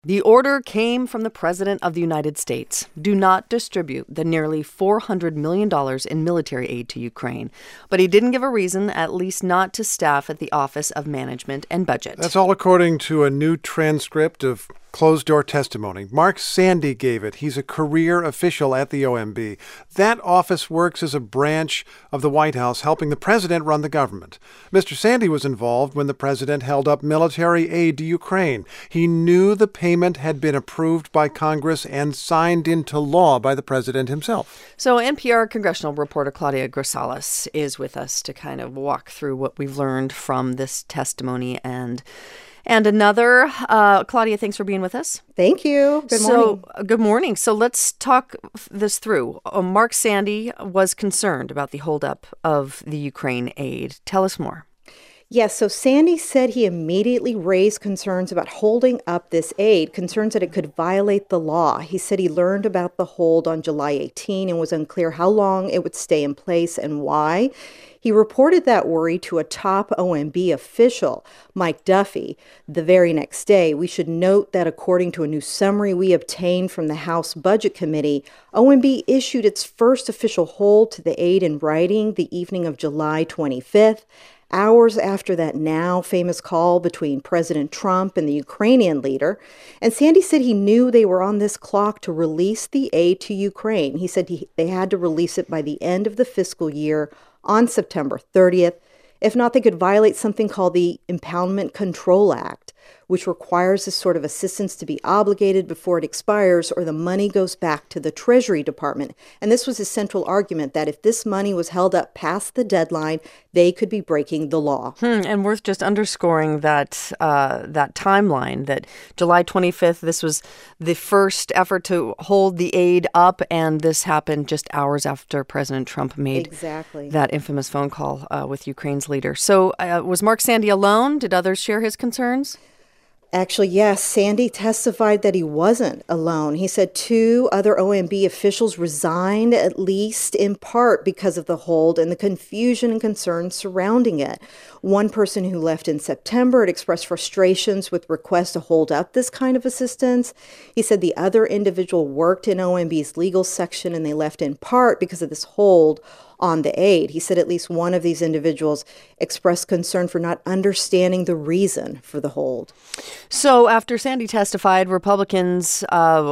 The order came from the President of the United States. Do not distribute the nearly $400 million in military aid to Ukraine. But he didn't give a reason, at least not to staff at the Office of Management and Budget. That's all according to a new transcript of closed-door testimony. Mark Sandy gave it. He's a career official at the OMB. That office works as a branch of the White House, helping the president run the government. Mr. Sandy was involved when the president held up military aid to Ukraine. He knew the payment had been approved by Congress and signed into law by the president himself. So NPR congressional reporter Claudia Grisales is with us to kind of walk through what we've learned from this testimony and another. Claudia, thanks for being with us. Thank you. Good morning. Good morning. So let's talk this through. Mark Sandy was concerned about the holdup of the Ukraine aid. Tell us more. Yes, so Sandy said he immediately raised concerns about holding up this aid, concerns that it could violate the law. He said he learned about the hold on July 18 and was unclear how long it would stay in place and why. He reported that worry to a top OMB official, Mike Duffy, the very next day. We should note that according to a new summary we obtained from the House Budget Committee, OMB issued its first official hold to the aid in writing the evening of July 25th. Hours after that now famous call between President Trump and the Ukrainian leader. And Sandy said he knew they were on this clock to release the aid to Ukraine. He said they had to release it by the end of the fiscal year on September 30th. If not, they could violate something called the Impoundment Control Act, which requires this sort of assistance to be obligated before it expires or the money goes back to the Treasury Department. And this was his central argument, that if this money was held up past the deadline, they could be breaking the law. And worth just underscoring that that timeline, that July 25th, this was the first effort to hold the aid up, and this happened just hours after President Trump made that infamous phone call with Ukraine's leader. So was Mark Sandy alone? Did others share his concerns? Actually, yes, Sandy testified that he wasn't alone. He said 2 other OMB officials resigned, at least in part because of the hold and the confusion and concerns surrounding it. One person who left in September had expressed frustrations with requests to hold up this kind of assistance. He said the other individual worked in OMB's legal section and they left in part because of this hold on the aid. He said at least one of these individuals expressed concern for not understanding the reason for the hold. So after Sandy testified, Republicans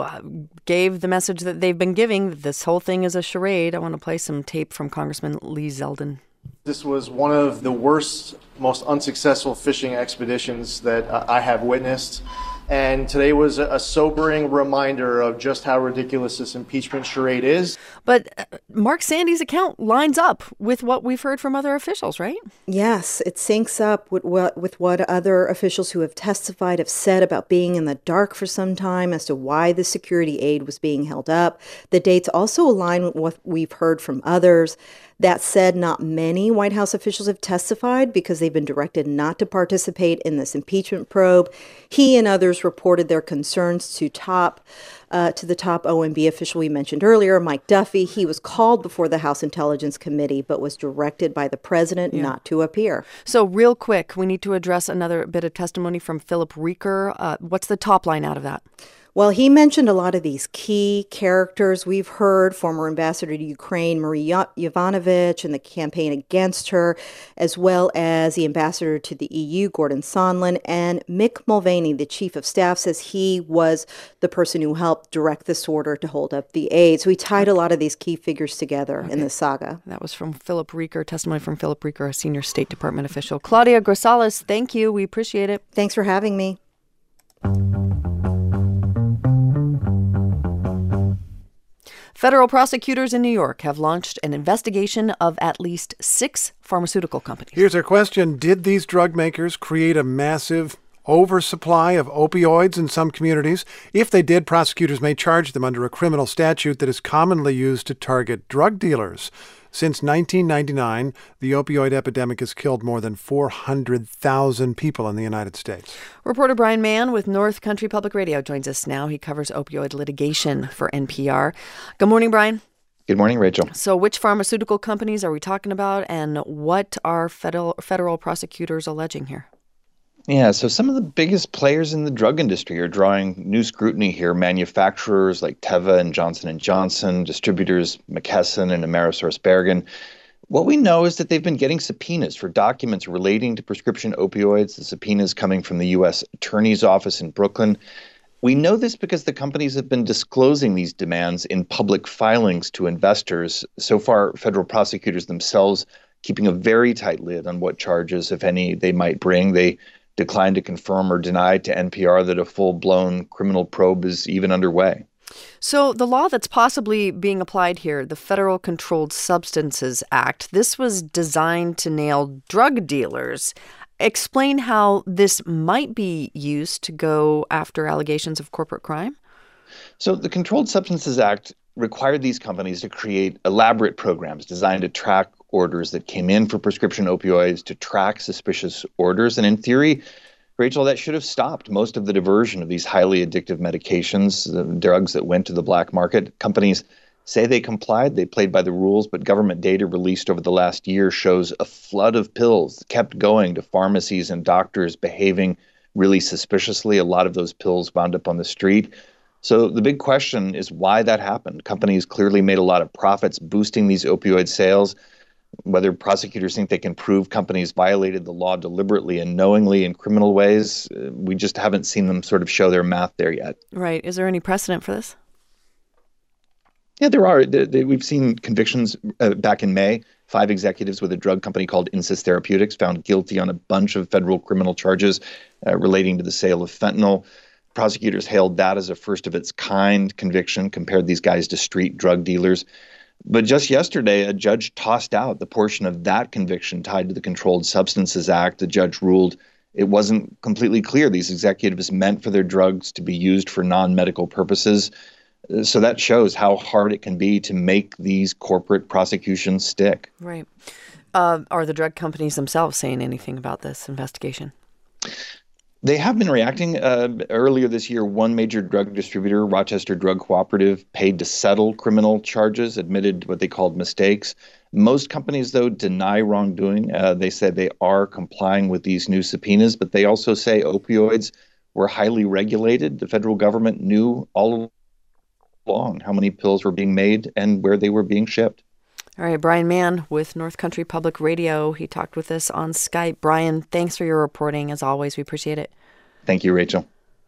gave the message that they've been giving. This whole thing is a charade. I want to play some tape from Congressman Lee Zeldin. This was one of the worst, most unsuccessful fishing expeditions that I have witnessed. And today was a sobering reminder of just how ridiculous this impeachment charade is. But Mark Sandy's account lines up with what we've heard from other officials, right? Yes, it syncs up with what other officials who have testified have said about being in the dark for some time as to why the security aid was being held up. The dates also align with what we've heard from others. That said, not many White House officials have testified because they've been directed not to participate in this impeachment probe. He and others reported their concerns to the top OMB official we mentioned earlier, Mike Duffy. He was called before the House Intelligence Committee, but was directed by the president not to appear. So real quick, we need to address another bit of testimony from Philip Reeker. What's the top line out of that? Well, he mentioned a lot of these key characters we've heard, former ambassador to Ukraine, Marie Yovanovitch, and the campaign against her, as well as the ambassador to the EU, Gordon Sondland, and Mick Mulvaney, the chief of staff, says he was the person who helped direct this order to hold up the aid. So he tied a lot of these key figures together in this saga. That was from Philip Reeker, testimony from Philip Reeker, a senior State Department official. Claudia Grisales, thank you. We appreciate it. Thanks for having me. Federal prosecutors in New York have launched an investigation of at least 6 pharmaceutical companies. Here's our question. Did these drug makers create a massive oversupply of opioids in some communities? If they did, prosecutors may charge them under a criminal statute that is commonly used to target drug dealers. Since 1999, the opioid epidemic has killed more than 400,000 people in the United States. Reporter Brian Mann with North Country Public Radio joins us now. He covers opioid litigation for NPR. Good morning, Brian. Good morning, Rachel. So which pharmaceutical companies are we talking about, and what are federal prosecutors alleging here? Yeah, so some of the biggest players in the drug industry are drawing new scrutiny here. Manufacturers like Teva and Johnson & Johnson, distributors McKesson and AmerisourceBergen. What we know is that they've been getting subpoenas for documents relating to prescription opioids, the subpoenas coming from the U.S. Attorney's Office in Brooklyn. We know this because the companies have been disclosing these demands in public filings to investors. So far, federal prosecutors themselves keeping a very tight lid on what charges, if any, they might bring. They declined to confirm or deny to NPR that a full-blown criminal probe is even underway. So the law that's possibly being applied here, the Federal Controlled Substances Act, this was designed to nail drug dealers. Explain how this might be used to go after allegations of corporate crime. So the Controlled Substances Act required these companies to create elaborate programs designed to track orders that came in for prescription opioids, to track suspicious orders. And in theory, Rachel, that should have stopped most of the diversion of these highly addictive medications, the drugs that went to the black market. Companies say they complied, they played by the rules, but government data released over the last year shows a flood of pills kept going to pharmacies and doctors behaving really suspiciously. A lot of those pills wound up on the street. So the big question is why that happened. Companies clearly made a lot of profits boosting these opioid sales. Whether prosecutors think they can prove companies violated the law deliberately and knowingly in criminal ways, we just haven't seen them sort of show their math there yet. Right. Is there any precedent for this? Yeah, there are. We've seen convictions back in May. 5 executives with a drug company called Insys Therapeutics found guilty on a bunch of federal criminal charges relating to the sale of fentanyl. Prosecutors hailed that as a first of its kind conviction, compared these guys to street drug dealers. But just yesterday, a judge tossed out the portion of that conviction tied to the Controlled Substances Act. The judge ruled it wasn't completely clear these executives meant for their drugs to be used for non-medical purposes. So that shows how hard it can be to make these corporate prosecutions stick. Right. Are the drug companies themselves saying anything about this investigation? They have been reacting. Earlier this year, one major drug distributor, Rochester Drug Cooperative, paid to settle criminal charges, admitted what they called mistakes. Most companies, though, deny wrongdoing. They said they are complying with these new subpoenas, but they also say opioids were highly regulated. The federal government knew all along how many pills were being made and where they were being shipped. All right, Brian Mann with North Country Public Radio. He talked with us on Skype. Brian, thanks for your reporting. As always, we appreciate it. Thank you, Rachel.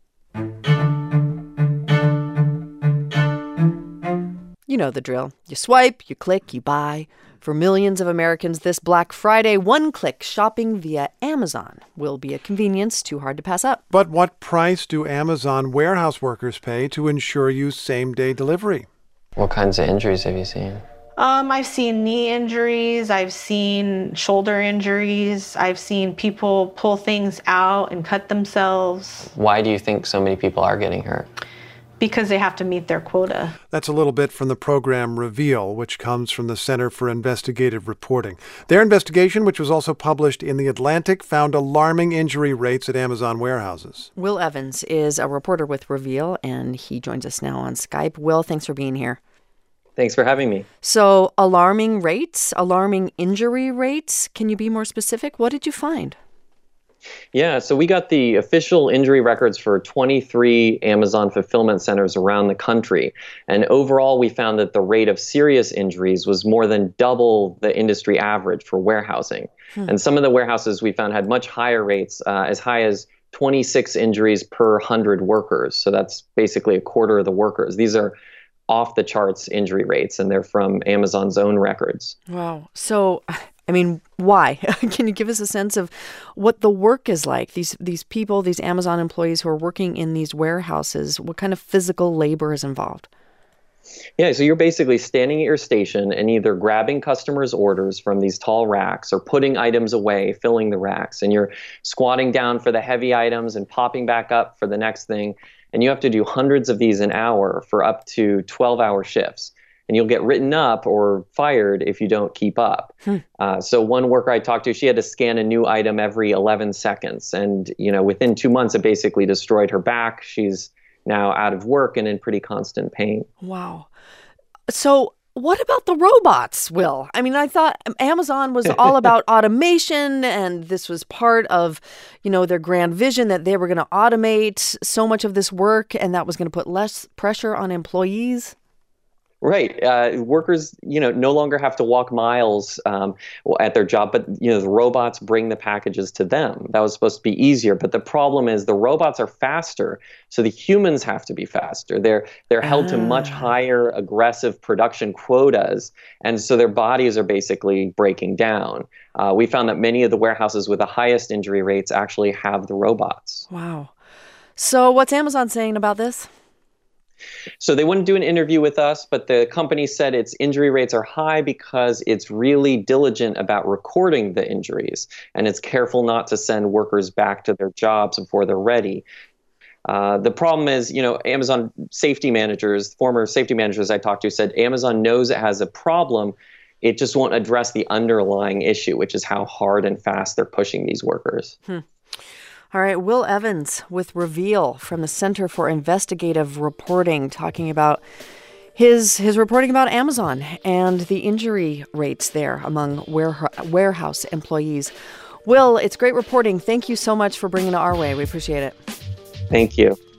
You know the drill. You swipe, you click, you buy. For millions of Americans this Black Friday, one-click shopping via Amazon will be a convenience too hard to pass up. But what price do Amazon warehouse workers pay to ensure you same-day delivery? What kinds of injuries have you seen? I've seen knee injuries, I've seen shoulder injuries, I've seen people pull things out and cut themselves. Why do you think so many people are getting hurt? Because they have to meet their quota. That's a little bit from the program Reveal, which comes from the Center for Investigative Reporting. Their investigation, which was also published in The Atlantic, found alarming injury rates at Amazon warehouses. Will Evans is a reporter with Reveal, and he joins us now on Skype. Will, thanks for being here. Thanks for having me. So, alarming rates, alarming injury rates. Can you be more specific? What did you find? Yeah, so we got the official injury records for 23 Amazon fulfillment centers around the country. And overall, we found that the rate of serious injuries was more than double the industry average for warehousing. And some of the warehouses we found had much higher rates, as high as 26 injuries per 100 workers. So that's basically a quarter of the workers. These are off the charts injury rates, and they're from Amazon's own records. Wow. So, I mean, why? Can you give us a sense of what the work is like? These people, these Amazon employees who are working in these warehouses, what kind of physical labor is involved? Yeah, so you're basically standing at your station and either grabbing customers' orders from these tall racks or putting items away, filling the racks, and you're squatting down for the heavy items and popping back up for the next thing. And you have to do hundreds of these an hour for up to 12-hour shifts. And you'll get written up or fired if you don't keep up. So one worker I talked to, she had to scan a new item every 11 seconds. And, within 2 months, it basically destroyed her back. She's now out of work and in pretty constant pain. Wow. So What about the robots, Will? I mean, I thought Amazon was all about automation, and this was part of, their grand vision that they were going to automate so much of this work, and that was going to put less pressure on employees. Right. Workers, no longer have to walk miles at their job, but, the robots bring the packages to them. That was supposed to be easier. But the problem is the robots are faster, so the humans have to be faster. They're held to much higher aggressive production quotas, and so their bodies are basically breaking down. We found that many of the warehouses with the highest injury rates actually have the robots. Wow. So what's Amazon saying about this? So they wouldn't do an interview with us, but the company said its injury rates are high because it's really diligent about recording the injuries, and it's careful not to send workers back to their jobs before they're ready. The problem is, Amazon safety managers, former safety managers I talked to said Amazon knows it has a problem. It just won't address the underlying issue, which is how hard and fast they're pushing these workers. All right, Will Evans with Reveal from the Center for Investigative Reporting, talking about his reporting about Amazon and the injury rates there among warehouse employees. Will, it's great reporting. Thank you so much for bringing it our way. We appreciate it. Thank you.